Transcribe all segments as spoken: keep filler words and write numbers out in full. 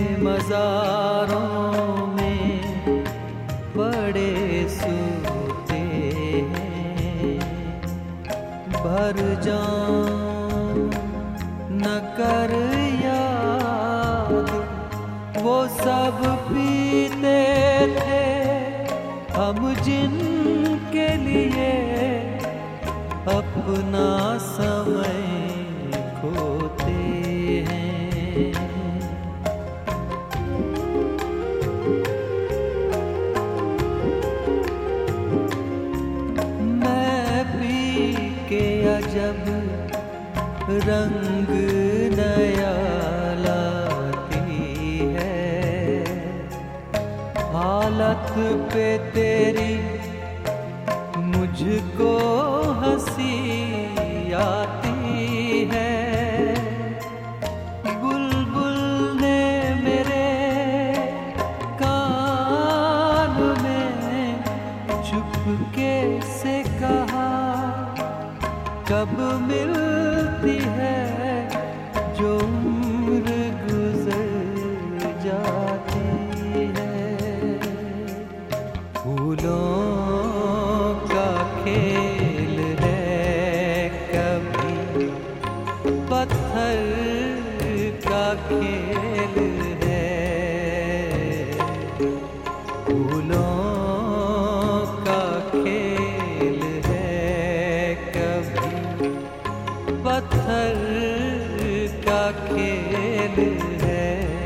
मज़ारों में पड़े सूते हैं, भर जाऊं न कर याद वो सब पीते थे हम जिनके लिए अपना समय खोते हैं। मैं पी के अजब रंग नया लाती है, हालत पे तेरी मुझको हंसी आती है। बुलबुल ने मेरे कान में चुपके से कहा, कब मिलती है जो उम्र गुजर जाती है। फूलों का खेल है कभी पत्थर का खेल है, फूलों का खेल है कभी पत्थर का खेल है।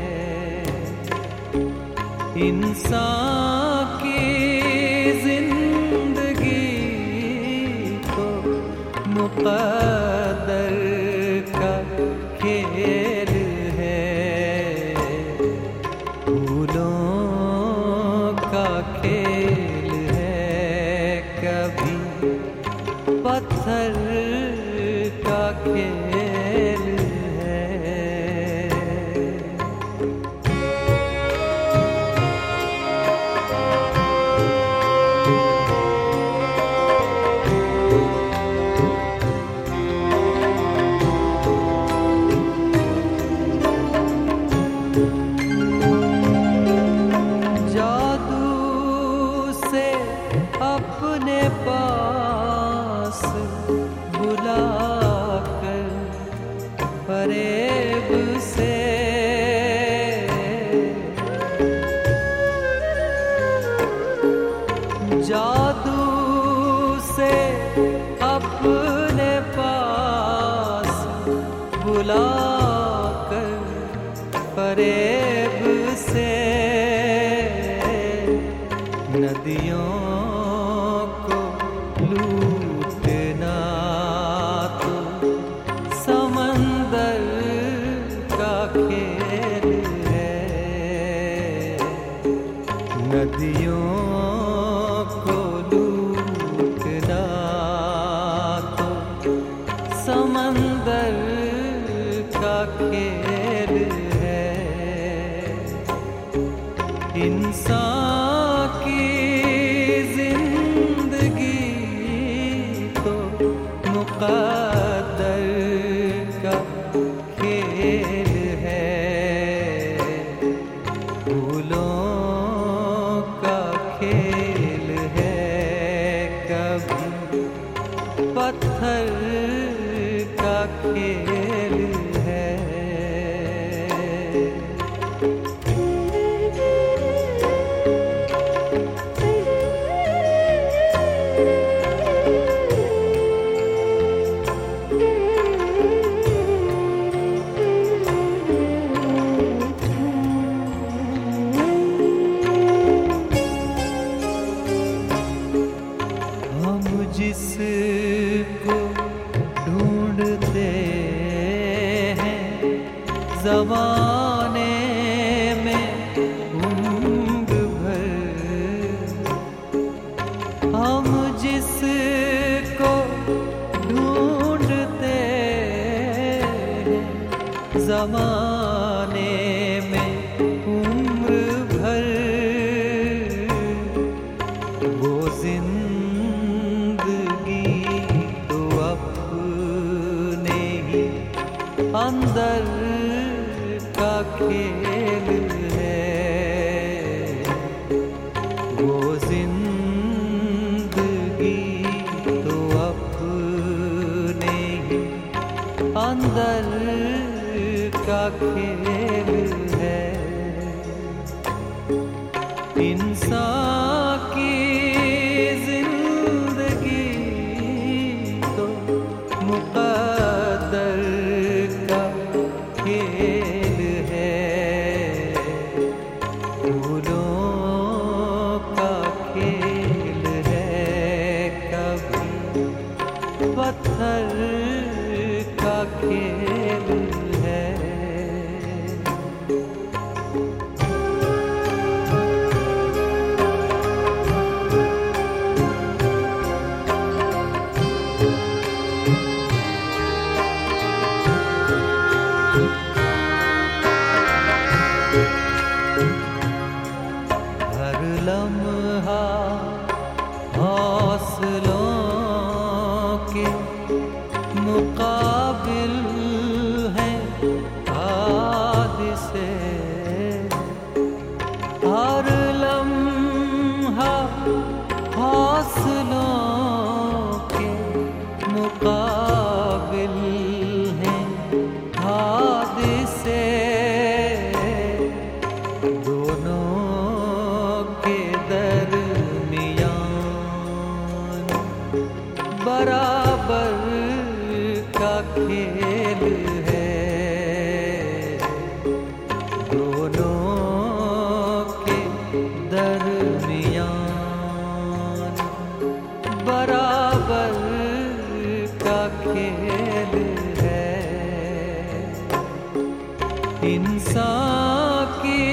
इंसान की जिंदगी तो मुक़द्दर का खेल है, फूलों का खेल है कभी पत्थर का खेल है। जादू से अपने पास बुलाकर, फरेब से जादू से अपने पास बुलाकर, फरेब से नदियों को लूटना तो समंदर का खेल है। नदियों को लूटना तो समंदर का खेल है। इंसान की जिंदगी तो मुक़द्दर का खेल है, फूलों का खेल है कभी पत्थर का खेल है। हम जिसको इंसान की जिंदगी तो मुक़द्दर का खेल है, फूलों का खेल है, कभी पत्थर का खेल है। हर लम्हा हौसलों के मुकाबिल है हादिसे, हर लम्हा हौसलों के मुकाबिल है हादिसे, दोनों के दरमियान बराबर का खेल है, दोनों के दरमियान बराबर का खेल है। इंसान की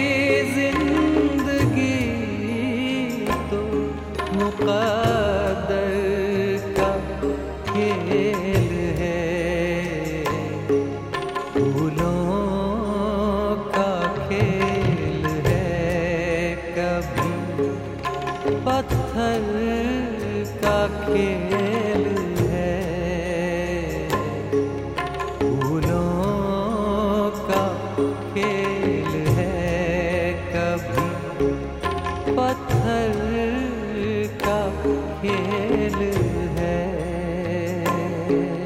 जिंदगी तो मुक़द्दर का खेल है, फूलों का खेल है, कभी पत्थर का खेल है, फूलों का खेल है, कभी पत्थर का खेल है।